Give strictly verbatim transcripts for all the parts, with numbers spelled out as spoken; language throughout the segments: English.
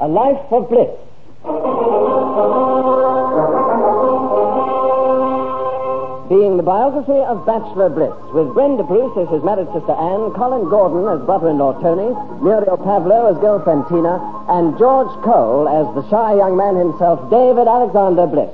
A Life of Bliss. Being the biography of Bachelor Bliss, with Brenda Bruce as his married sister Anne, Colin Gordon as brother-in-law Tony, Muriel Pavlo as girlfriend Tina, and George Cole as the shy young man himself, David Alexander Bliss.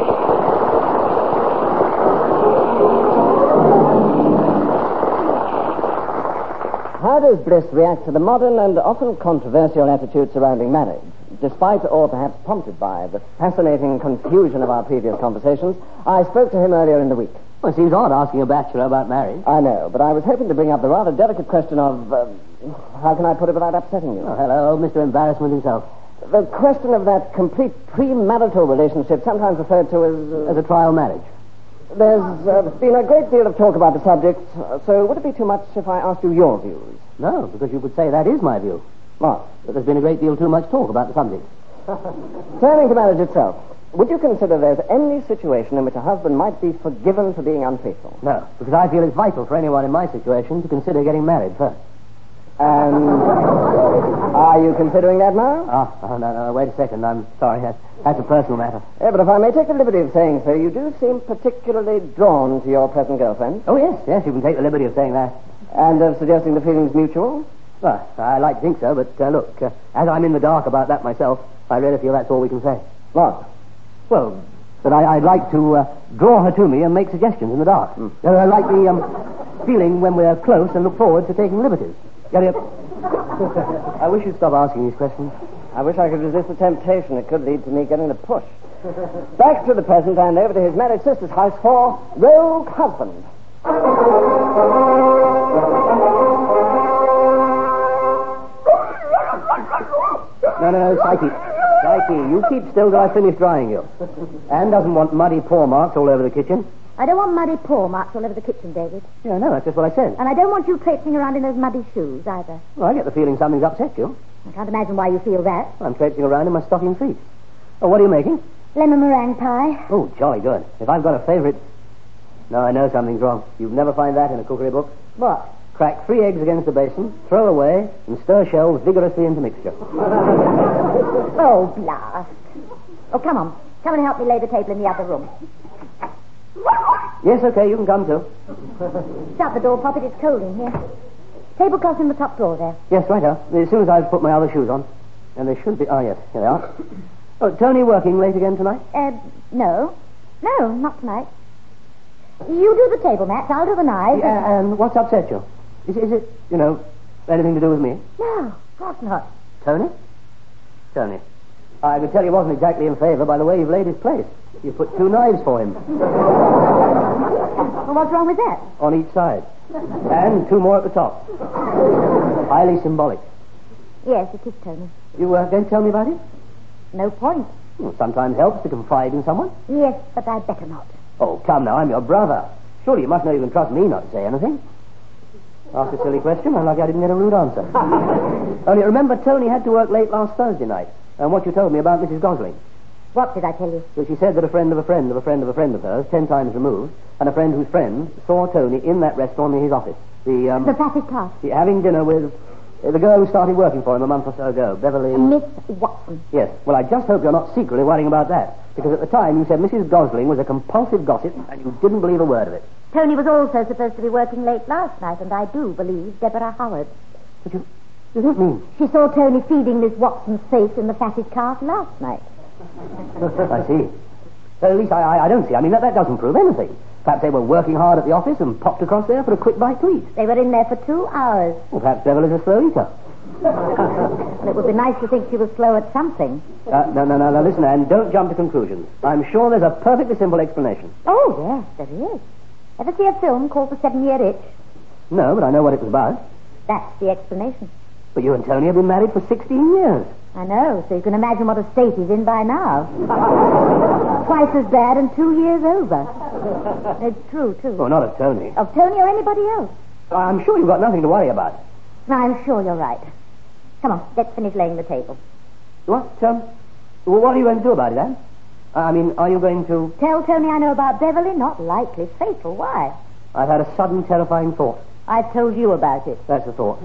How does Bliss react to the modern and often controversial attitude surrounding marriage? Despite, or perhaps prompted by, the fascinating confusion of our previous conversations, I spoke to him earlier in the week. Well, it seems odd asking a bachelor about marriage. I know, but I was hoping to bring up the rather delicate question of, uh, how can I put it without upsetting you? Oh, hello, Mister Embarrassment himself. The question of that complete premarital relationship, sometimes referred to as... Uh, as a trial marriage. There's uh, been a great deal of talk about the subject, so would it be too much if I asked you your views? No, because you could say that is my view. What? But there's been a great deal too much talk about the subject. Turning to marriage itself, would you consider there's any situation in which a husband might be forgiven for being unfaithful? No, because I feel it's vital for anyone in my situation to consider getting married first. And are you considering that now? Oh, oh no, no, wait a second. I'm sorry. That's, that's a personal matter. Yeah, but if I may take the liberty of saying so, you do seem particularly drawn to your present girlfriend. Oh, yes, yes, you can take the liberty of saying that. And of suggesting the feeling's mutual? Well, I like to think so, but uh, look, uh, as I'm in the dark about that myself, I really feel that's all we can say. What? Well, that I, I'd like to uh, draw her to me and make suggestions in the dark. Mm. Uh, I like the um, feeling when we're close and look forward to taking liberties. Get it? I wish you'd stop asking these questions. I wish I could resist the temptation. It could lead to me getting the push. Back to the present and over to his married sister's house for Rogue Husband. No, no, no, Psyche. Psyche, you keep still till I finish drying you. Anne doesn't want muddy paw marks all over the kitchen. I don't want muddy paw marks all over the kitchen, David. Yeah, no, that's just what I said. And I don't want you traipsing around in those muddy shoes, either. Well, I get the feeling something's upset you. I can't imagine why you feel that. I'm traipsing around in my stocking feet. Oh, what are you making? Lemon meringue pie. Oh, jolly good. If I've got a favorite... No, I know something's wrong. You'd never find that in a cookery book. What? Crack three eggs against the basin, throw away, and stir shells vigorously into mixture. Oh, blast. Oh, come on. Come and help me lay the table in the other room. Yes, okay, you can come too. Shut the door, Poppet. It's cold in here. Tablecloth's in the top drawer there. Yes, right now. As soon as I've put my other shoes on. And they should be... Oh, yes, here they are. Oh, Tony working late again tonight? Uh, no. No, not tonight. You do the table mats, I'll do the knives. Yeah, and what's upset you? Is, is it, you know, anything to do with me? No, of course not. Tony? Tony. I could tell he wasn't exactly in favour by the way you've laid his place. You put two knives for him. Well, what's wrong with that? On each side. And two more at the top. Highly symbolic. Yes, it is, Tony. You uh, going to tell me about it? No point. Well, sometimes helps to confide in someone. Yes, but I'd better not. Oh, come now, I'm your brother. Surely you must know you can trust me not to say anything. Ask a silly question, I'm lucky I didn't get a rude answer. Only remember, Tony had to work late last Thursday night. And what you told me about Missus Gosling. What did I tell you? Well, she said that a friend of a friend of a friend of a friend of hers, ten times removed, and a friend whose friend saw Tony in that restaurant near his office. The, um... The fatted calf. The, having dinner with uh, the girl who started working for him a month or so ago, Beverly... Miss Watson. Yes. Well, I just hope you're not secretly worrying about that. Because at the time you said Missus Gosling was a compulsive gossip, and you didn't believe a word of it. Tony was also supposed to be working late last night, and I do believe Deborah Howard. But you... You don't mean... She saw Tony feeding Miss Watson's face in the fatted calf last night. I see. Well, at least I, I, I don't see. I mean, that, that doesn't prove anything. Perhaps they were working hard at the office and popped across there for a quick bite to eat. They were in there for two hours. Well, perhaps Beverly's a slow eater. Well, it would be nice to think she was slow at something. Uh, no, no, no, no, listen, Anne, don't jump to conclusions. I'm sure there's a perfectly simple explanation. Oh, yes, there is. Ever see a film called The Seven-Year Itch? No, but I know what it was about. That's the explanation. But you and Tony have been married for sixteen years. I know, so you can imagine what a state he's in by now. Twice as bad and two years over. It's true, too. Oh, not of Tony. Of Tony or anybody else. I'm sure you've got nothing to worry about. I'm sure you're right. Come on, let's finish laying the table. What, um... Well, what are you going to do about it, Anne? I mean, are you going to... Tell Tony I know about Beverly? Not likely. Fatal. Why? I've had a sudden, terrifying thought. I've told you about it. That's the thought.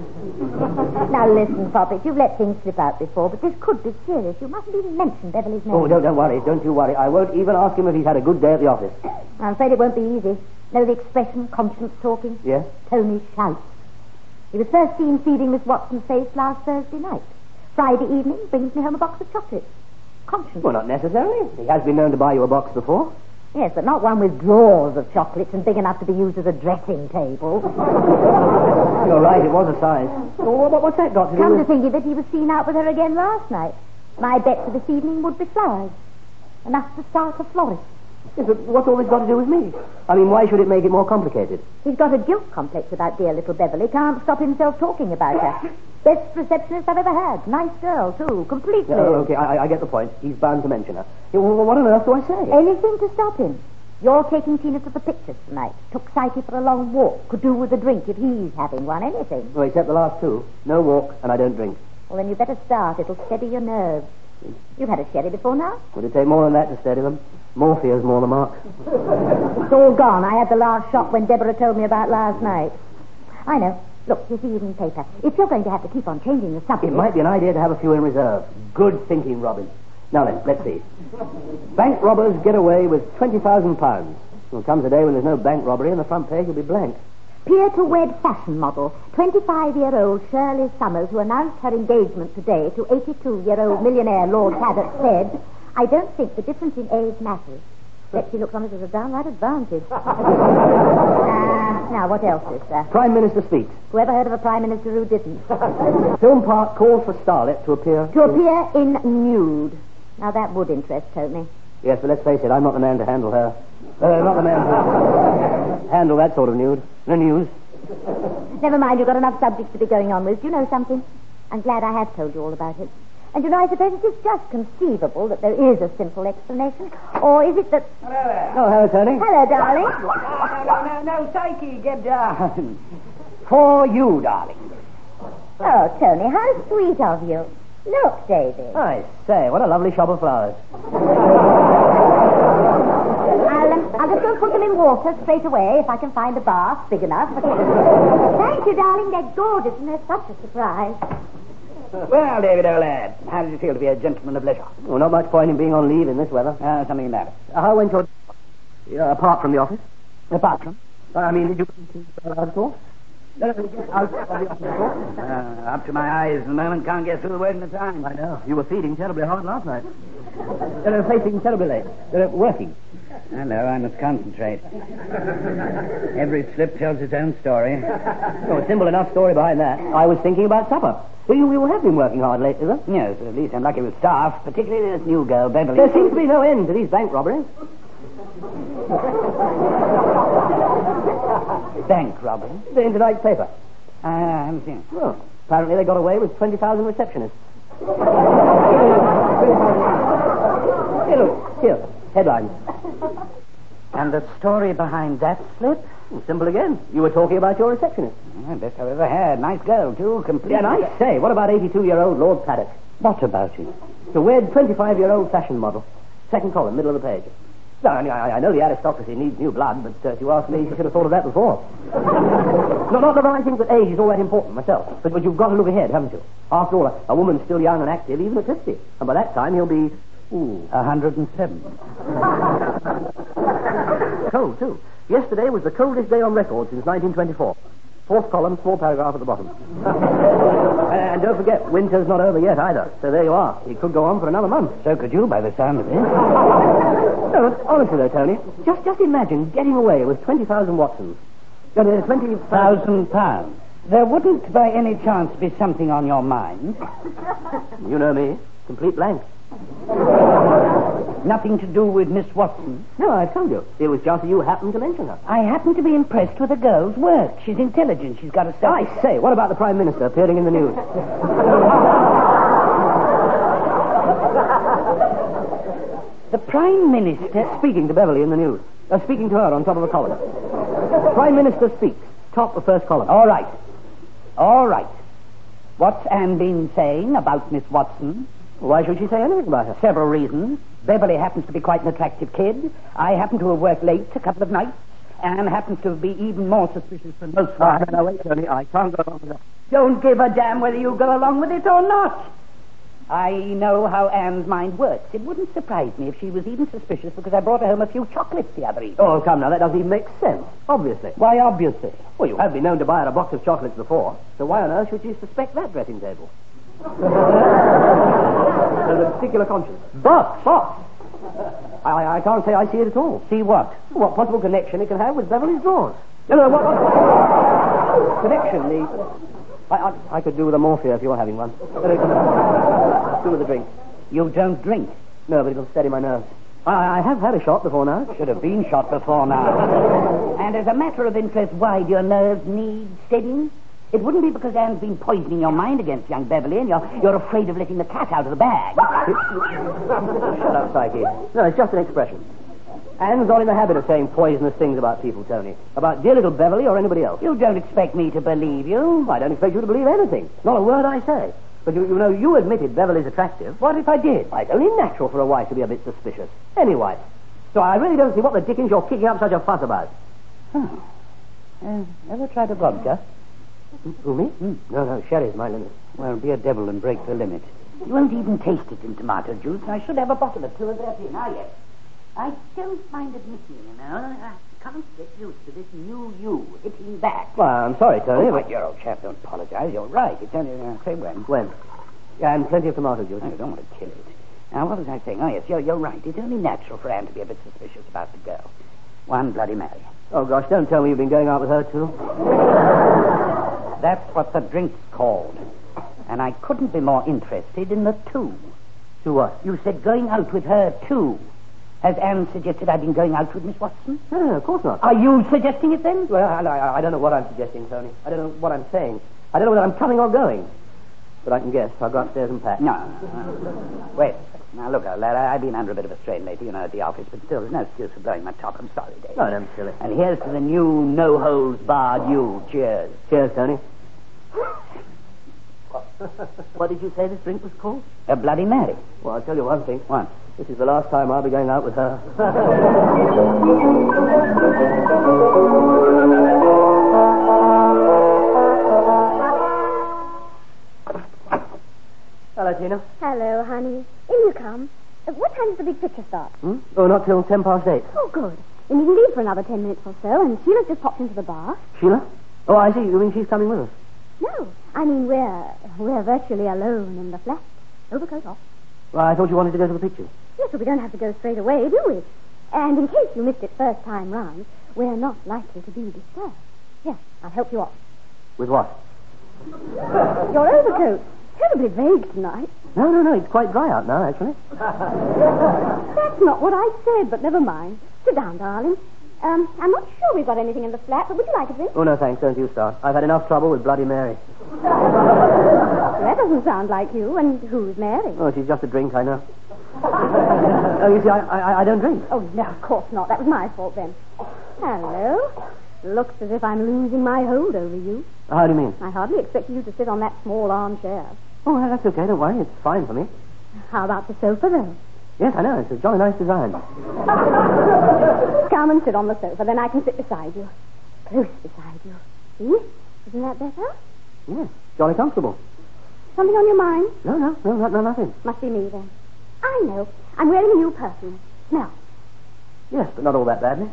Now listen, Poppet, you've let things slip out before, but this could be serious. You mustn't even mention Beverly's name. Oh, don't, don't worry. Don't you worry. I won't even ask him if he's had a good day at the office. I'm afraid it won't be easy. Know the expression, conscience talking? Yes? Tony shouts. He was first seen feeding Miss Watson's face last Thursday night. Friday evening, brings me home a box of chocolates. Conscience. Well, not necessarily. He has been known to buy you a box before. Yes, but not one with drawers of chocolates and big enough to be used as a dressing table. You're right, it was a size. Well, what, what's that got to do Come with... to think of it, he was seen out with her again last night. My bet for this evening would be flowers. Enough to start a florist. Yes, but what's all this got to do with me? I mean, why should it make it more complicated? He's got a guilt complex about dear little Beverly. Can't stop himself talking about her. Best receptionist I've ever had. Nice girl, too. Completely. Oh, okay, I, I get the point. He's bound to mention her. Yeah, well, what on earth do I say? Anything to stop him. You're taking Tina to the pictures tonight. Took Psyche for a long walk. Could do with a drink if he's having one. Anything. Well, except the last two. No walk, and I don't drink. Well, then you better start. It'll steady your nerves. You've had a sherry before now? Would it take more than that to steady them? Morphea's more the mark. It's all gone. I had the last shot when Deborah told me about last night. I know. Look, here's the evening paper. If you're going to have to keep on changing the subject... It might be an idea to have a few in reserve. Good thinking, Robin. Now then, let's see. Bank robbers get away with twenty thousand pounds. Well, comes a day when there's no bank robbery and the front page will be blank. Peer-to-wed fashion model, twenty-five-year-old Shirley Summers, who announced her engagement today to eighty-two-year-old millionaire Lord Cabot, said, I don't think the difference in age matters. Bet she looks on it as a downright advantage. uh, now, what else is there? Prime Minister speaks. Whoever heard of a Prime Minister who didn't? Film Park calls for Starlet to appear... To appear in nude. Now, that would interest Tony. Yes, but let's face it, I'm not the man to handle her. Uh, not the man to handle that sort of nude. The news. Never mind, you've got enough subjects to be going on with. Do you know something? I'm glad I have told you all about it. And you know, I suppose it is just conceivable that there is a simple explanation. Or is it that... Hello there. Oh, hello, Tony. Hello, darling. No, no, no, no, no, Psyche, get down. For you, darling. Oh, Tony, how sweet of you. Look, David. I say, what a lovely shop of flowers. I'll, um, I'll just go and put them in water straight away if I can find a bath big enough. Thank you, darling. They're gorgeous and they're such a surprise. Well, David, old lad, how did you feel to be a gentleman of leisure? Well, not much point in being on leave in this weather. Uh, something about it. Uh, how went your... Uh, apart from the office? Apart from? Uh, I mean, did you... Uh, at all? No, no, out of the office at all? Uh, up to my eyes at the moment, can't get through the word in the time. I know. You were feeding terribly hard last night. They're facing terribly late. They're working. Hello, I must concentrate. Every slip tells its own story. Oh, a simple enough story behind that. I was thinking about supper. Well, you, you have been working hard lately, though. Yes, at least I'm lucky with staff, particularly this new girl, Beverly. There seems to be no end to these bank robberies. Bank robbery? In tonight's paper. Uh, I haven't seen it. Well, apparently they got away with twenty thousand receptionists. Here, look. Here. Headlines. And the story behind that slip? Simple again. You were talking about your receptionist. Oh, best I've ever had. Nice girl, too. Complete. Yeah, and I say, what about eighty-two-year-old Lord Paddock? What about it? The wed twenty-five-year-old fashion model. Second column, middle of the page. No, I, mean, I, I know the aristocracy needs new blood, but uh, if you ask me, you should have thought of that before. no, not that I think that age is all that important myself, but, but you've got to look ahead, haven't you? After all, a, a woman's still young and active, even at fifty. And by that time, he'll be... Ooh. A hundred and seven. Cold, too. Yesterday was the coldest day on record since nineteen twenty-four. Fourth column, small paragraph at the bottom. And don't forget, winter's not over yet either. So there you are. It could go on for another month. So could you, by the sound of it. No, honestly though, Tony, just just imagine getting away with twenty thousand Watsons. No, no, twenty thousand pounds. There wouldn't, by any chance, be something on your mind? You know me. Complete blank. Nothing to do with Miss Watson? No, I told you. It was just you happened to mention her. I happen to be impressed with the girl's work. She's intelligent. She's got a self... I say, what about the Prime Minister appearing in the news? The Prime Minister... Speaking to Beverly in the news. Uh, speaking to her on top of the column. Prime Minister speaks. Top of first column. All right. All right. What's Anne been saying about Miss Watson? Why should she say anything about her? Several reasons. Beverly happens to be quite an attractive kid. I happen to have worked late a couple of nights. Anne happens to be even more suspicious than most. Ah, no, no, wait, Tony. I can't go along with that. Don't give a damn whether you go along with it or not. I know how Anne's mind works. It wouldn't surprise me if she was even suspicious because I brought her home a few chocolates the other evening. Oh, come now, that doesn't even make sense. Obviously. Why, obviously? Well, you have been known to buy her a box of chocolates before, so why on earth should you suspect that dressing table? There's a particular conscience. Box! Box! I, I, I can't say I see it at all. See what? What possible connection it can have with Beverly's drawers? No, no, what, what connection? The... I, I, I could do with a morphia if you're having one. Do with a drink. You don't drink? No, but it'll steady my nerves. I, I have had a shot before now. Should have been shot before now. And as a matter of interest, why do your nerves need steadying? It wouldn't be because Anne's been poisoning your mind against young Beverly and you're, you're afraid of letting the cat out of the bag. Shut up, Psyche. No, it's just an expression. Anne's not in the habit of saying poisonous things about people, Tony. About dear little Beverly or anybody else. You don't expect me to believe you? I don't expect you to believe anything. Not a word I say. But you, you know, you admitted Beverly's attractive. What if I did? Well, it's only natural for a wife to be a bit suspicious. Any wife. So I really don't see what the dickens you're kicking up such a fuss about. Oh. Uh, ever tried a vodka? Who, me? Mm. No, no, sherry's my limit. Well, be a devil and break the limit. You won't even taste it in tomato juice. I should have a bottle or two of that in. Ah, yes. I don't mind admitting, you know, I can't get used to this new you hitting back. Well, I'm sorry, Tony. Oh, but your old chap, don't apologize. You're right. It's only, uh, say when. When? Yeah, and plenty of tomato juice. I don't want to kill it. Now, what was I saying? Oh, yes, you're, you're right. It's only natural for Anne to be a bit suspicious about the girl. One Bloody Mary. Oh, gosh, don't tell me you've been going out with her, too. That's what the drink's called. And I couldn't be more interested in the two. Two what? You said going out with her, too. Has Anne suggested I've been going out with Miss Watson? No, no, of course not. Are you suggesting it then? Well, I, I, I don't know what I'm suggesting, Tony. I don't know what I'm saying. I don't know whether I'm coming or going. But I can guess. I'll go upstairs and pack. No. no. Wait. Now, look, old lad, I've been under a bit of a strain lately, you know, at the office, but still, there's no excuse for blowing my top. I'm sorry, Dave. No, don't be silly. And here's to the new no-holds-barred you. Cheers. Cheers, Tony. What did you say this drink was called? A Bloody Mary. Well, I'll tell you one thing. What? This is the last time I'll be going out with her. Hello, Tina. Hello, honey. In you come. Uh, what time does the big picture start? Hmm? Oh, not till ten past eight. Oh, good. We needn't leave for another ten minutes or so, and Sheila's just popped into the bar. Sheila? Oh, I see. You mean she's coming with us? No, I mean we're we're virtually alone in the flat. Overcoat off. Well, I thought you wanted to go to the picture. Yes, but we don't have to go straight away, do we? And in case you missed it first time round, we're not likely to be disturbed. Here, I'll help you off. With what? Your overcoat. Terribly vague tonight. No, no, no. It's quite dry out now, actually. That's not what I said, but never mind. Sit down, darling. Um, I'm not sure we've got anything in the flat, but would you like a drink? Oh, no, thanks. Don't you start. I've had enough trouble with Bloody Mary. That doesn't sound like you. And who's Mary? Oh, she's just a drink, I know. Oh, you see, I, I, I don't drink. Oh, no, of course not. That was my fault then. Hello. Looks as if I'm losing my hold over you. How do you mean? I hardly expected you to sit on that small armchair. Oh, well, that's okay. Don't worry. It's fine for me. How about the sofa, though? Yes, I know. It's a jolly nice design. Come and sit on the sofa, then I can sit beside you. Close beside you. See? Isn't that better? Yes, jolly comfortable. Something on your mind? No, no, no, no, no, nothing. Must be me, then. I know. I'm wearing a new perfume. Smell. Yes, but not all that badly.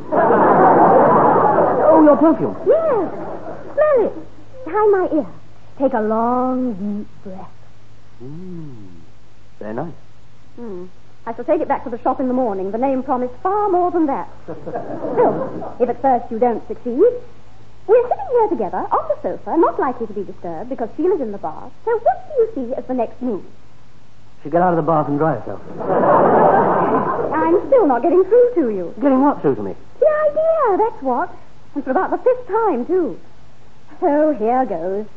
Oh, your perfume. Yes. Smell it. Behind my ear. Take a long, deep breath. Mmm. Very nice. Hmm. I shall take it back to the shop in the morning. The name promised far more than that. Still, if at first you don't succeed, we're sitting here together on the sofa, not likely to be disturbed because Sheila's in the bath. So what do you see as the next move? She get out of the bath and dry herself. I'm still not getting through to you. Getting what through to me? The idea, that's what. And for about the fifth time, too. So here goes.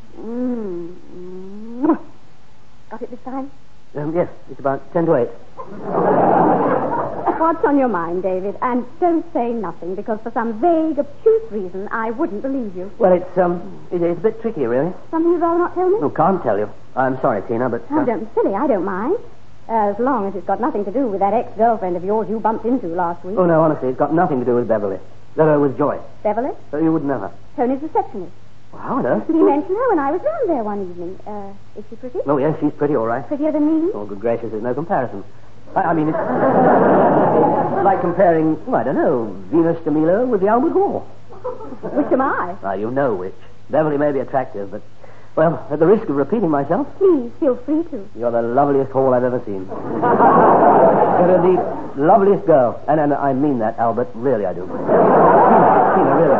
Mm. Got it this time? Um, yes, it's about ten to eight. What's on your mind, David? And don't say nothing, because for some vague, obtuse reason, I wouldn't believe you. Well, it's, um, it, it's a bit tricky, really. Something you'd rather not tell me? No, can't tell you. I'm sorry, Tina, but... Uh... Oh, don't be silly. I don't mind. As long as it's got nothing to do with that ex-girlfriend of yours you bumped into last week. Oh, no, honestly, it's got nothing to do with Beverly. No, no, with Joyce. Beverly? Uh, you wouldn't know her. Tony's receptionist. Well, how on earth? He mentioned her when I was round there one evening. Uh, is she pretty? Oh, yes, she's pretty, all right. Prettier than me? Oh, good gracious, there's no comparison. I, I mean, it's, it's like comparing, well, I don't know, Venus de Milo with the Albert Hall. Which am I? Ah, you know which. Beverly may be attractive, but, well, at the risk of repeating myself... Please, feel free to. You're the loveliest hall I've ever seen. You're the loveliest girl. And, and I mean that, Albert. Really, I do. Tina, Tina, really,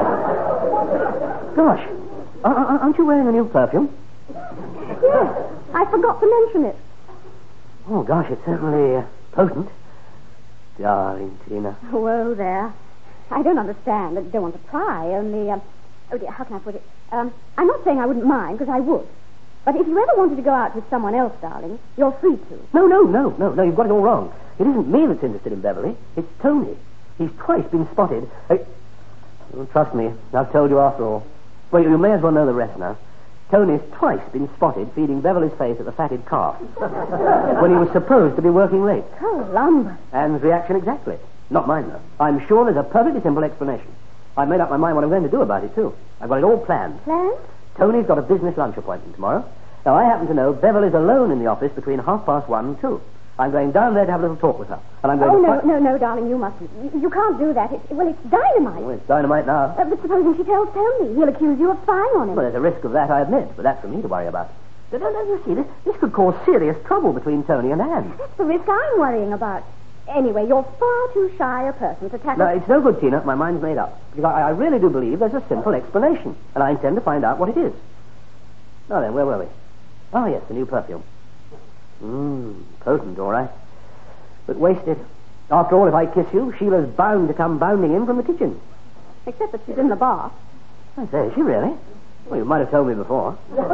I do. Gosh, aren't you wearing a new perfume? Yes, I forgot to mention it. Oh, gosh, it's certainly uh, potent. Darling Tina. Whoa there. I don't understand. I don't want to pry, only... Um, oh, dear, how can I put it? Um, I'm not saying I wouldn't mind, because I would. But if you ever wanted to go out with someone else, darling, you're free to. No, no, no, no, no, you've got it all wrong. It isn't me that's interested in Beverly. It's Tony. He's twice been spotted. Uh, oh, trust me, I've told you after all. Well, you may as well know the rest now. Tony's twice been spotted feeding Beverly's face at the fatted calf when he was supposed to be working late. Oh, lumber. Anne's reaction exactly. Not mine, though. I'm sure there's a perfectly simple explanation. I've made up my mind what I'm going to do about it, too. I've got it all planned. Planned? Tony's got a business lunch appointment tomorrow. Now, I happen to know Beverly's alone in the office between half past one and two. I'm going down there to have a little talk with her. And I'm going oh, to... no, find... no, no, darling, you mustn't. You, you can't do that. It, well, it's dynamite. Oh, it's dynamite now. Uh, but supposing she tells Tony, he'll accuse you of spying on him. Well, there's a risk of that, I admit, but that's for me to worry about. But, no, no, you see, this, this could cause serious trouble between Tony and Anne. That's the risk I'm worrying about. Anyway, you're far too shy a person to tackle... No, it's no good, Tina. My mind's made up. Because I, I really do believe there's a simple explanation, and I intend to find out what it is. Now then, where were we? Oh, yes, the new perfume. Mmm, potent, all right. But wasted. After all, if I kiss you, Sheila's bound to come bounding in from the kitchen. Except that she's in the bath. I say, is she really? Well, you might have told me before.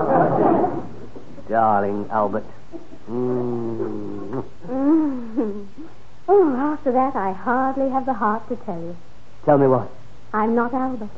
Darling Albert. Mmm. Mm. Oh, after that, I hardly have the heart to tell you. Tell me what? I'm not Albert.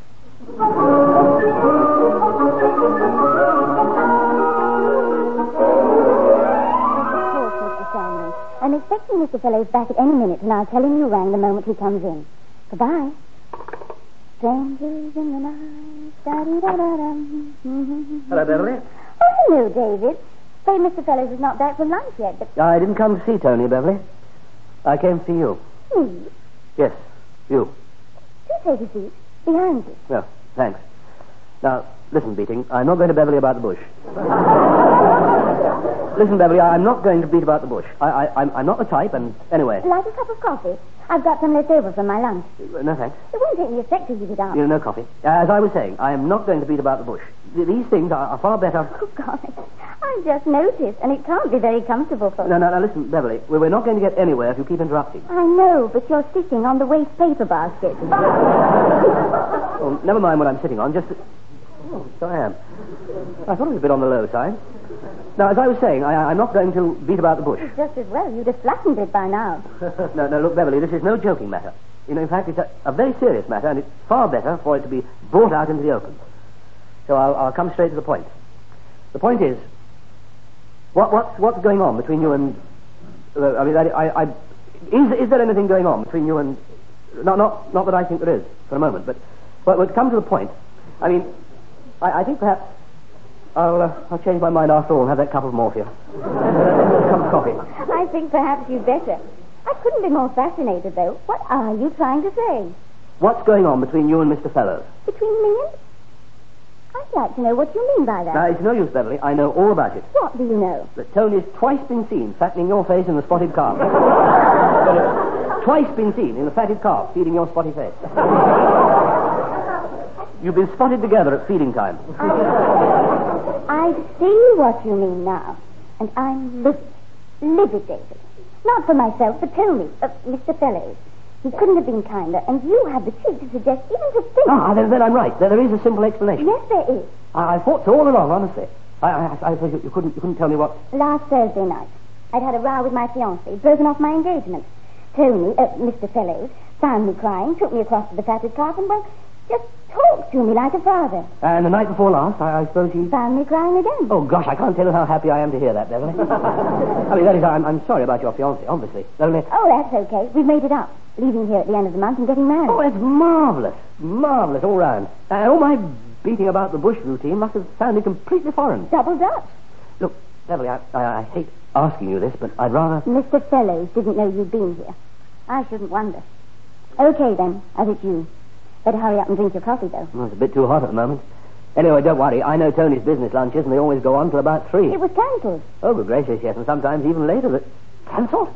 I'm expecting Mister Fellows back at any minute, and I'll tell him you rang the moment he comes in. Goodbye. Strangers in the night. Da-dee-da-da-dum. Hello, Beverly. Oh, hello, David. Say, Mister Fellows is not back from lunch yet, but... I didn't come to see Tony, Beverly. I came to see you. Me? Yes, you. Do take a seat. Behind you. No, thanks. Now, listen, Beating, I'm not going to Beverly about the bush. Listen, Beverly, I'm not going to beat about the bush. I, I, I'm, I'm not the type, and anyway... Like a cup of coffee? I've got some left over from my lunch. Uh, no, thanks. It won't take me a sec to heat it up. You know, no coffee. Uh, as I was saying, I am not going to beat about the bush. Th- These things are, are far better... Oh, God. I just noticed, and it can't be very comfortable for... No, no, no, listen, Beverly, we- we're not going to get anywhere if you keep interrupting. I know, but you're sitting on the waste paper basket. Oh, never mind what I'm sitting on, just... Oh, so I am. I thought it was a bit on the low side. Now, as I was saying, I, I'm not going to beat about the bush. Just as well. You'd have flattened it by now. no, no, look, Beverly, this is no joking matter. You know, in fact, it's a, a very serious matter, and it's far better for it to be brought out into the open. So I'll, I'll come straight to the point. The point is, what, what, what's going on between you and... Uh, I mean, I, I, I, is, is there anything going on between you and... Not, not, not that I think there is, for a moment, but, but we'll come to the point. I mean, I, I think perhaps... I'll, uh, I'll change my mind after all and have that cup of morphia. Cup of coffee. I think perhaps you'd better. I couldn't be more fascinated, though. What are you trying to say? What's going on between you and Mister Fellows? Between me and... I'd like to know what you mean by that. Now, it's no use, Beverly. I know all about it. What do you know? That Tony's twice been seen fattening your face in the spotted calf. Twice been seen in the fatted calf feeding your spotty face. You've been spotted together at feeding time. I see what you mean now. And I'm livid. Livid, David. Not for myself, but Tony, uh, Mister Fellows. He couldn't have been kinder, and you had the cheek to suggest, even to think... Ah, then, then I'm right. There, there is a simple explanation. Yes, there is. I, I thought so all along, honestly. I, I, I thought you, you couldn't you couldn't tell me what... Last Thursday night, I'd had a row with my fiancé, broken off my engagement. Tony, uh, Mister Fellows, found me crying, took me across to the fatted calf, and, well, just talked to me like a father. And the night before last, I, I suppose he... Found me crying again. Oh, gosh, I can't tell you how happy I am to hear that, Beverly. I mean, that is, I'm, I'm sorry about your fiancé, obviously. Only... Oh, that's okay. We've made it up. leaving here at the end of the month and getting married. Oh, it's marvellous. Marvellous all round. And all my beating about the bush routine must have sounded completely foreign. Double Dutch. Look, Beverly, I, I, I hate asking you this, but I'd rather... Mister Fellows didn't know you'd been here. I shouldn't wonder. Okay, then, as it's you. Better hurry up and drink your coffee, though. Well, it's a bit too hot at the moment. Anyway, don't worry. I know Tony's business lunches, and they always go on till about three. It was cancelled. Oh, good gracious, yes, and sometimes even later. But cancelled?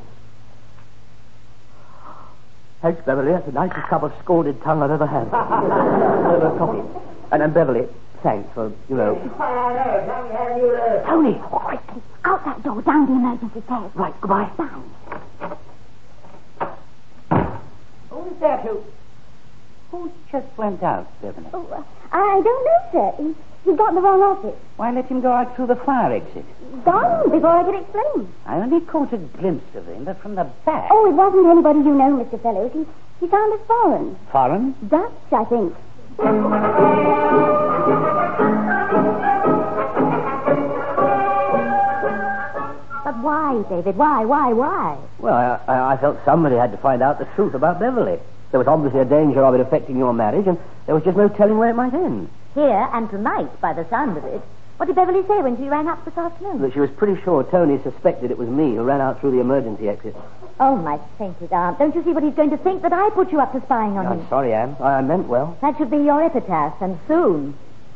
Thanks, Beverly. That's the nicest cup of scalded tongue I've ever had. Over coffee. And, and Beverly, thanks for, you know... Tony! Oh, quickly. Out that door, down the emergency stairs. Right, goodbye. Bye. Who's that who... Who just went out, Beverly? Oh, uh, I don't know, sir. He, he got in the wrong office. Why let him go out through the fire exit? Gone before I could explain. I only caught a glimpse of him, but from the back. Oh, it wasn't anybody you know, Mister Fellows. He, he sounded foreign. Foreign? Dutch, I think. But why, David? Why, why, why? Well, I, I, I felt somebody had to find out the truth about Beverly. There was obviously a danger of it affecting your marriage, and there was just no telling where it might end. Here and tonight, by the sound of it. What did Beverly say when she rang up this afternoon? That she was pretty sure Tony suspected it was me who ran out through the emergency exit. Oh, my sainted aunt. Don't you see what he's going to think? That I put you up to spying on I'm him. sorry, Anne. I, I meant well. That should be your epitaph, and soon.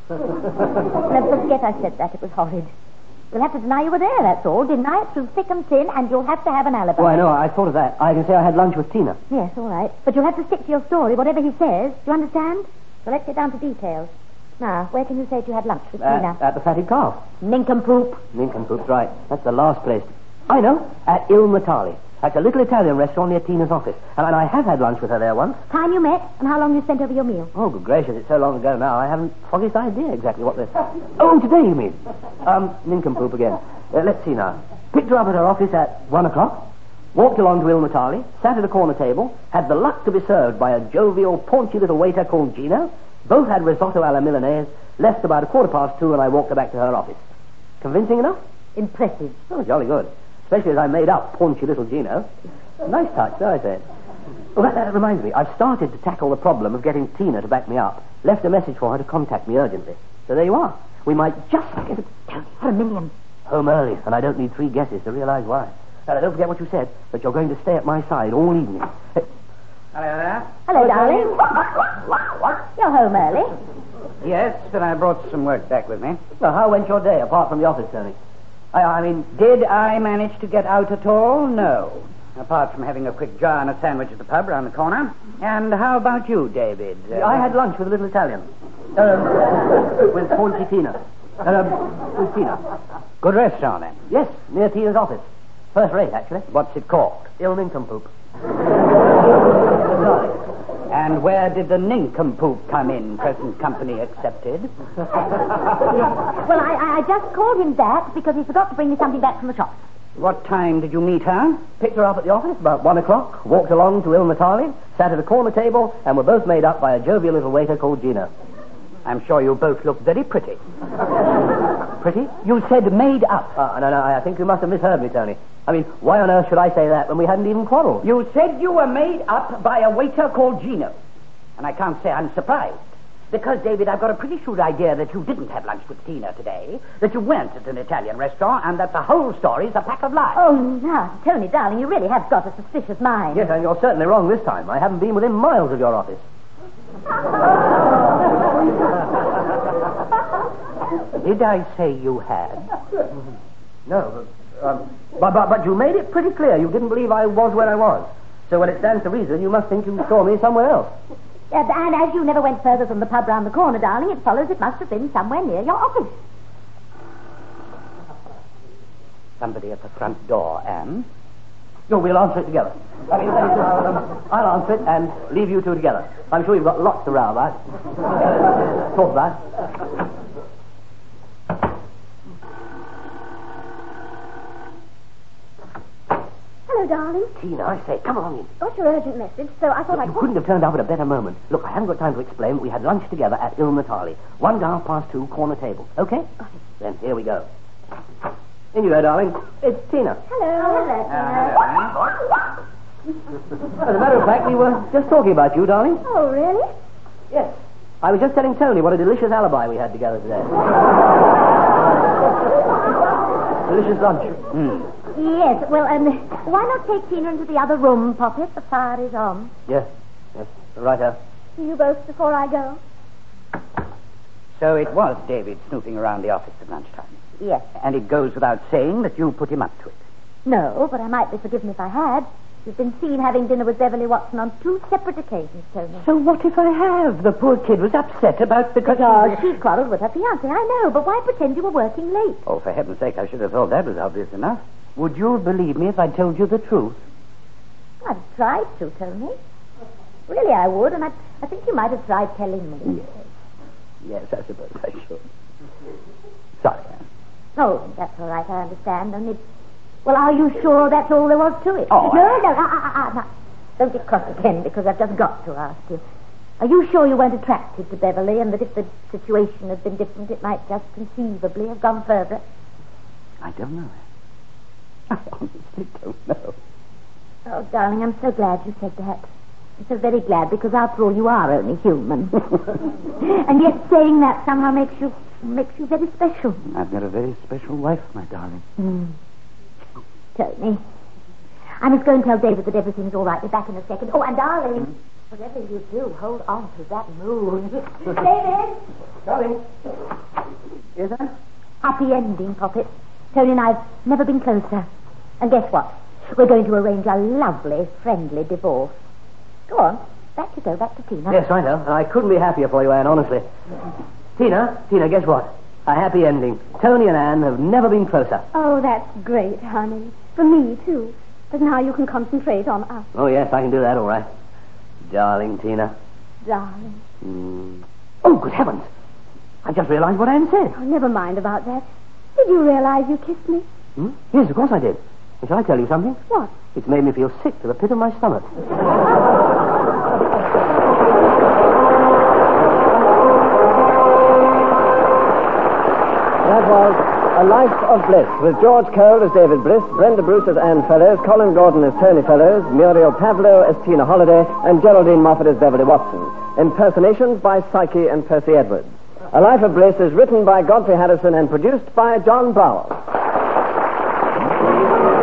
No, forget I said that. It was horrid. You'll have to deny you were there, that's all. Deny it through thick and thin, and you'll have to have an alibi. Oh, I know. I thought of that. I can say I had lunch with Tina. Yes, all right. But you'll have to stick to your story, whatever he says. Do you understand? So let's get down to details. Now, where can you say that you had lunch with Uh, Tina? at the Fatted Calf. Nincompoop. Nincompoop's right. That's the last place. I know. At Il Natale. That's a little Italian restaurant near Tina's office. And, and I have had lunch with her there once. Time you met, and how long you spent over your meal. Oh, good gracious. It's so long ago now. I haven't the foggiest idea exactly what this... Oh, today, you mean? Um, Nincompoop again. Uh, let's see now. Picked her up at her office at one o'clock. Walked along to Il Natale. Sat at a corner table. Had the luck to be served by a jovial, paunchy little waiter called Gino. Both had risotto alla Milanese. Left about a quarter past two, and I walked her back to her office. Convincing enough? Impressive. Oh, jolly good. Especially as I made up paunchy little Gino. Nice touch, don't I say? Well, that, that reminds me. I've started to tackle the problem of getting Tina to back me up. Left a message for her to contact me urgently. So there you are. We might just get a... For a million. Home early, and I don't need three guesses to realize why. Now, don't forget what you said, that you're going to stay at my side all evening. Hello there. Hello, darling. You're home early. Yes, but I brought some work back with me. Now, how went your day, apart from the office, Tony? I, I mean... Did I manage to get out at all? No. Apart from having a quick jar and a sandwich at the pub round the corner. And how about you, David? Uh, I had lunch with a little Italian. Um, with paunchy Tina. Um, with Tina. Good restaurant, then? Yes, near Tina's office. First rate, actually. What's it called? Il Nincompoop. And where did the nincompoop come in, present company accepted? Well, I, I just called him that because he forgot to bring me something back from the shop. What time did you meet her? Picked her up at the office about one o'clock, walked along to Il Natale, sat at a corner table, and were both made up by a jovial little waiter called Gino. I'm sure you both look very pretty. Pretty? You said made up. Uh, no, no, I think you must have misheard me, Tony. I mean, why on earth should I say that when we hadn't even quarreled? You said you were made up by a waiter called Gino. And I can't say I'm surprised. Because, David, I've got a pretty shrewd idea that you didn't have lunch with Tina today, that you weren't at an Italian restaurant, and that the whole story's a pack of lies. Oh, now, Tony, darling, you really have got a suspicious mind. Yes, and you're certainly wrong this time. I haven't been within miles of your office. Did I say you had? No, but, um, but, but, but you made it pretty clear you didn't believe I was where I was. So when it stands to reason, you must think you saw me somewhere else. Uh, and as you never went further than the pub round the corner, darling, it follows it must have been somewhere near your office. Somebody at the front door, Anne. No, we'll answer it together. I mean, I'll, um, I'll answer it and leave you two together. I'm sure you've got lots to row about. Talk about. Hello, darling. Tina, I say, come along in. Got your urgent message, so I thought Look, I'd... you couldn't have turned up at a better moment. Look, I haven't got time to explain, but we had lunch together at Il Natale. One to half past two, corner table. Okay? Got it. Then here we go. In you go, darling. It's Tina. Hello. Hello, Uh, hello, Anne. As a matter of fact, we were just talking about you, darling. Oh, really? Yes. I was just telling Tony what a delicious alibi we had together today. Delicious lunch. Mm. Yes, well, um, why not take Tina into the other room, Poppet? The fire is on. Yes, yes, right here. See you both before I go? So it was David snooping around the office at lunchtime. Yes. And it goes without saying that you put him up to it. No, but I might be forgiven if I had. You've been seen having dinner with Beverly Watson on two separate occasions, Tony. So what if I have? The poor kid was upset about because... Because she quarreled with her fiancé, I know, but why pretend you were working late? Oh, for heaven's sake, I should have thought that was obvious enough. Would you believe me if I told you the truth? I'd tried to, Tony. Really, I would, and I, I think you might have tried telling me. Yes. Yes, I suppose I should. Sorry, Anne. Oh, that's all right, I understand. Only, well, are you sure that's all there was to it? Oh, no, I... no, ah, ah, ah, no. Don't get cross again, because I've just got to ask you. Are you sure you weren't attracted to Beverly, and that if the situation had been different, it might just conceivably have gone further? I don't know. I honestly don't know. Oh, darling, I'm so glad you said that. I'm so very glad, because after all, you are only human. And yet saying that somehow makes you makes you very special. I've got a very special wife, my darling. Mm. Tony, I must go and tell David that everything's all right. Be back in a second. Oh, and darling, mm. whatever you do, hold on to that moon. David! Darling. Yes, sir? Happy ending, Poppet. Tony and I've never been closer. And guess what? We're going to arrange a lovely, friendly divorce. Go on. Back you go. Back to Tina. Yes, I know. And I couldn't be happier for you, Anne, honestly. Tina, Tina, guess what? A happy ending. Tony and Anne have never been closer. Oh, that's great, honey. For me, too. But now you can concentrate on us. Oh, yes, I can do that, all right. Darling, Tina. Darling. Mm. Oh, good heavens. I just realized what Anne said. Oh, never mind about that. Did you realize you kissed me? Hmm? Yes, of course I did. And shall I tell you something? What? It's made me feel sick to the pit of my stomach. That was A Life of Bliss, with George Cole as David Bliss, Brenda Bruce as Anne Fellows, Colin Gordon as Tony Fellows, Muriel Pavlo as Tina Holliday, and Geraldine Moffat as Beverly Watson. Impersonations by Psyche and Percy Edwards. A Life of Bliss is written by Godfrey Harrison and produced by John Browell.